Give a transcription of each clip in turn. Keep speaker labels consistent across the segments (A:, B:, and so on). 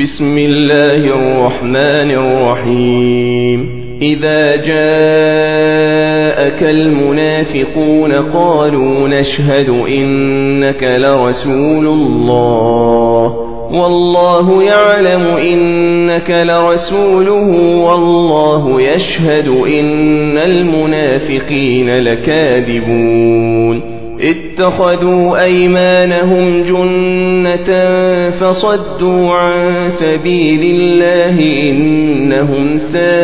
A: بسم الله الرحمن الرحيم إذا جاءك المنافقون قالوا نشهد إنك لرسول الله والله يعلم إنك لرسوله والله يشهد إن المنافقين لكاذبون اتخذوا أيمانهم جنة فصدوا عن سبيل الله إنهم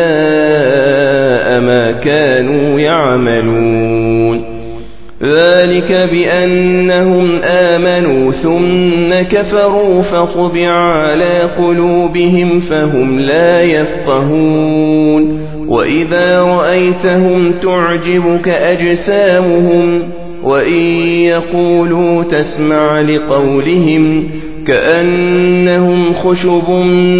A: ساء ما كانوا يعملون ذلك بأنهم آمنوا ثم كفروا فطبع على قلوبهم فهم لا يفقهون وإذا رأيتهم تعجبك أجسامهم وإن يقولوا تسمع لقولهم كأنهم خشب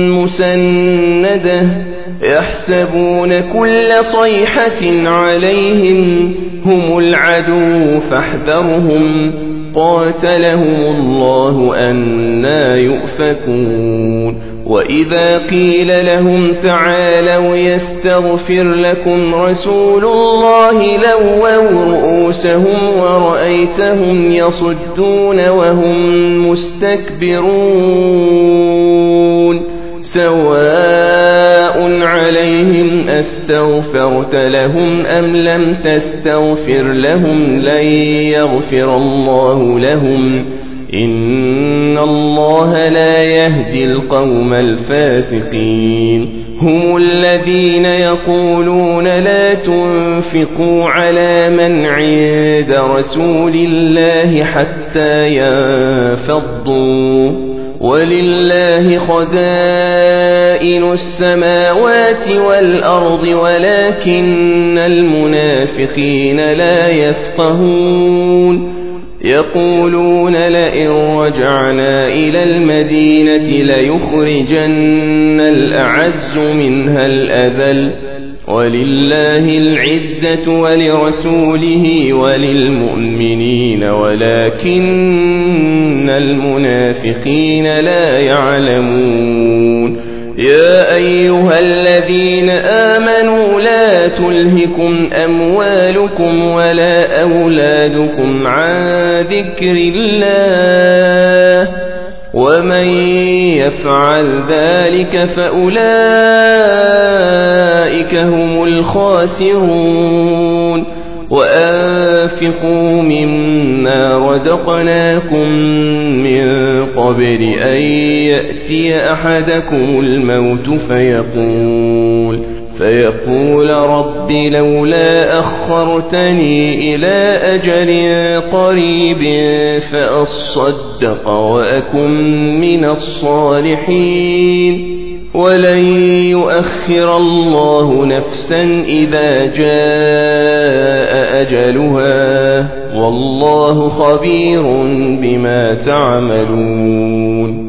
A: مسندة يحسبون كل صيحة عليهم هم العدو فاحذرهم قاتلهم الله أنى يؤفكون وإذا قيل لهم تعالوا يستغفر لكم رسول الله لووا رؤوسهم ورأيتهم يصدون وهم مستكبرون سواء عليهم أستغفرت لهم أم لم تستغفر لهم لن يغفر الله لهم إن الله لا يهدي القوم الفاسقين هم الذين يقولون لا تنفقوا على من عند رسول الله حتى ينفضوا ولله خزائن السماوات والأرض ولكن المنافقين لا يفقهون يقولون لئن رجعنا إلى المدينة ليخرجن الأعز منها الأذل ولله العزة ولرسوله وللمؤمنين ولكن المنافقين لا يعلمون يا أيها الذين آمنوا لا تلهكم أموالكم ولا أولادكم عن ذكر الله ومن يفعل ذلك فأولئك هم الخاسرون وأنفقوا مما رزقناكم من قبل أن يأتي أحدكم الموت فيقول رب لولا أخرتني إلى أجل قريب فأصدق وأكن من الصالحين ولن يؤخر الله نفسا إذا جاء أجلها والله خبير بما تعملون